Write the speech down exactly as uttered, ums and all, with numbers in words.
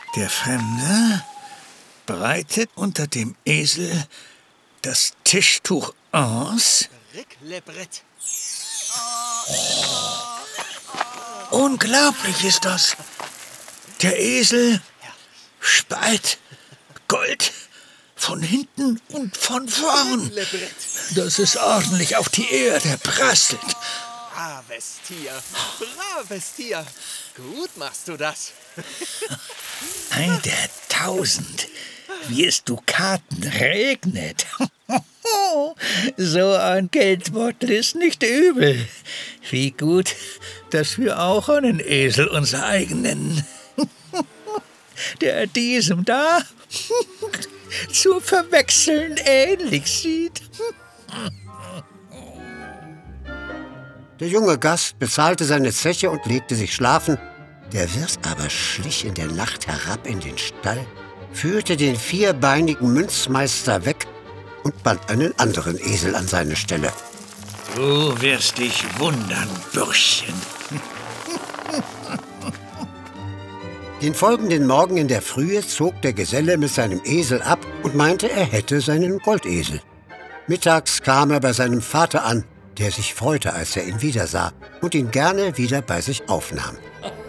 Der Fremde breitet unter dem Esel das Tischtuch aus. Oh. Unglaublich ist das. Der Esel speit Gold von hinten und von vorn, dass es ordentlich auf die Erde prasselt. Braves Tier, braves Tier. Gut machst du das. Ein der Tausend, wie es Dukaten regnet. So ein Geldbeutel ist nicht übel. Wie gut, dass wir auch einen Esel unser eigen nennen. Der diesem da zu verwechseln ähnlich sieht. Der junge Gast bezahlte seine Zeche und legte sich schlafen. Der Wirt aber schlich in der Nacht herab in den Stall, führte den vierbeinigen Münzmeister weg und band einen anderen Esel an seine Stelle. Du wirst dich wundern, Bürschchen. Den folgenden Morgen in der Frühe zog der Geselle mit seinem Esel ab und meinte, er hätte seinen Goldesel. Mittags kam er bei seinem Vater an, der sich freute, als er ihn wiedersah und ihn gerne wieder bei sich aufnahm.